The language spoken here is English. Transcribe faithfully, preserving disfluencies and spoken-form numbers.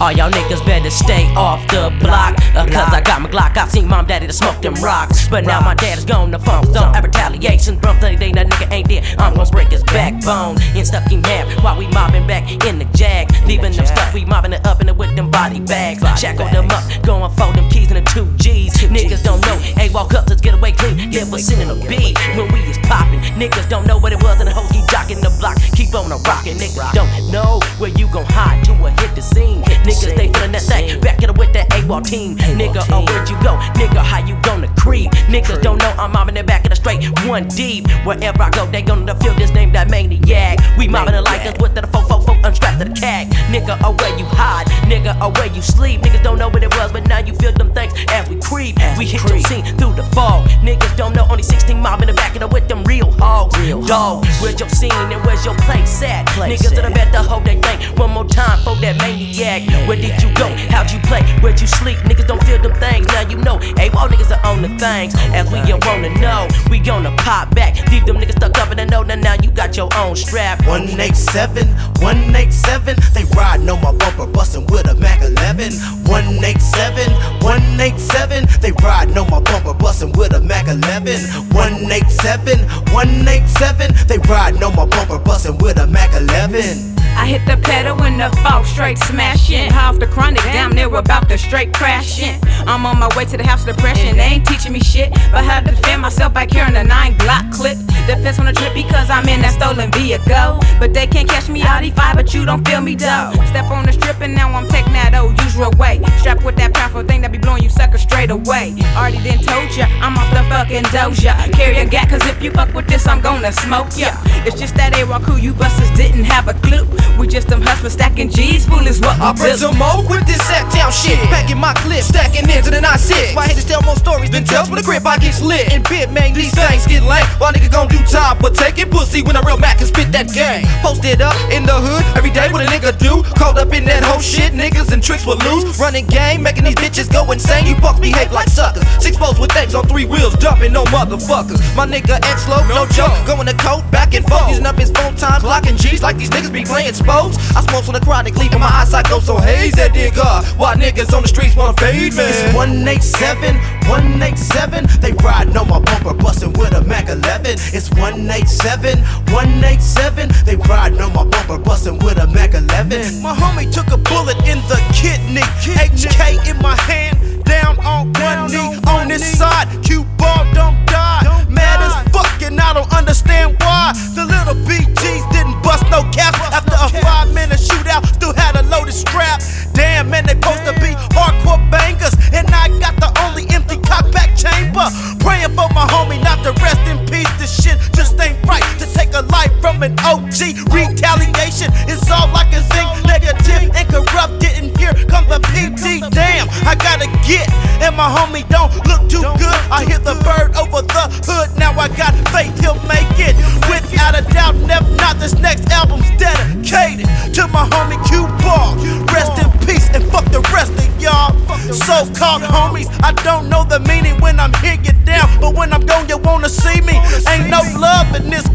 All y'all niggas better stay off the block, uh, cause I got my Glock. I seen mom daddy to smoke them rocks, but now my dad is gone. The phone don't have retaliation. Bro, thirty day that nigga ain't dead. I'm gonna break his backbone and stuck him half while we mobbing back in the Jag, leaving them stuck. We mobbing it up in it with them body bags. Shackle them up, going for them keys and the two G's. Niggas don't know. Hey, walk up, let's get away clean. Never sending a beat when we is popping. Niggas don't know what it was and the hoes keep jocking the block. Keep on a rockin'. Niggas don't know where you gon' hide to a hit the scene. Niggas they feelin' that thing. Back it up with that AWOL team. Nigga, oh where'd you go? Nigga, how you gonna creep? Niggas don't know I'm mobbing it back in the straight one deep. Wherever I go, they gonna feel this name that maniac. We mobbing it like us with the four four four unstrapped to the cag. Nigga, oh where you hide? Nigga, oh where you sleep? Niggas don't know what it was, but now you feel them things as we creep. We hit your scene through the fog. Niggas don't know only sixteen mobbing it back it up with them real hogs. Dog, where's your scene and where's your place at? Niggas that are better hold that thing one more time for that maniac. Where did you go? How'd you play? Where'd you sleep? Niggas don't feel them things, now you know. Hey, all niggas are on the things, as we all wanna know. We gonna pop back, leave them niggas stuck up in the know. Now, now you got your own strap. one eighty-seven, one eighty-seven, they riding on my bumper, bustin' with a Mac eleven. one eighty-seven, one eighty-seven, they riding on my bumper, bustin' with a Mac eleven. one eighty-seven, one eighty-seven, they riding on my bumper, bustin' with a Mac eleven. I hit the pedal when the fall straight smashing. Half the chronic, damn near about to straight crashing. I'm on my way to the house of depression. They ain't teaching me shit, but how to defend myself by carrying a nine Glock clip. Defense on the trip because I'm in that stolen vehicle. But they can't catch me out E five, but you don't feel me though. Step on the strip and now I'm taking that old usual way. Strapped with that powerful thing that be blowing you suckers straight away. Already done told ya, I'm off the fucking doja. Carry a gat, cause if you fuck with this, I'm gonna smoke ya. It's just that A-Rock crew, you busters didn't have a clue. We just them hustlers stacking G's, fool is what we I bring do. some more with this sack town shit. Packing my clip, stacking into the nine six. My haters tell more stories than tells with a grip I get slit. And bit man, these things get lame. Why nigga gon' do time for taking pussy when a real Mac can spit that game? Posted up in the hood every day, what a nigga do? Caught up in that whole shit, niggas and tricks will lose. Running game, making these bitches go insane. You bucks behave like suckers. Six foes with things on three wheels, dumping no motherfuckers. My nigga X-Low, no joke. Going to coat, back and forth, using up his phone time, clocking G's like these niggas be playing sports. I smoke on the chronic, leaving my eyesight go so hazy, nigga. Why niggas on the streets wanna fade me? It's one eighty-seven, one eighty-seven, they riding on my bumper, bustin' with a Mac eleven. It's one eighty-seven, one eighty-seven, they riding on my bumper, bustin' with a Mac eleven. My homie took a bullet in the kidney, H K in my hand, down on one knee, on this side, cue ball don't die. Mad as fuck and I don't understand why the little B Gs didn't bust no caps after a five minute shootout, still had a loaded strap. Damn man, they supposed to be hardcore bangers, and I got the only empty cockback chamber. Praying for my homie not to rest in peace. This shit just ain't right to take a life from an O G. Retaliation is all I can sing. Negative and corrupt, getting here come the P D. Damn, I gotta get, and my homie don't look too good. I hit the bird over the hood, now I got faith he'll make it. Without a doubt, and if not, this next album's dedicated to my homie Q-Ball. Rest in peace and fuck the rest of y'all so-called homies. I don't know the meaning when I'm here, get down, but when I'm gone, you wanna see me. Ain't no love in this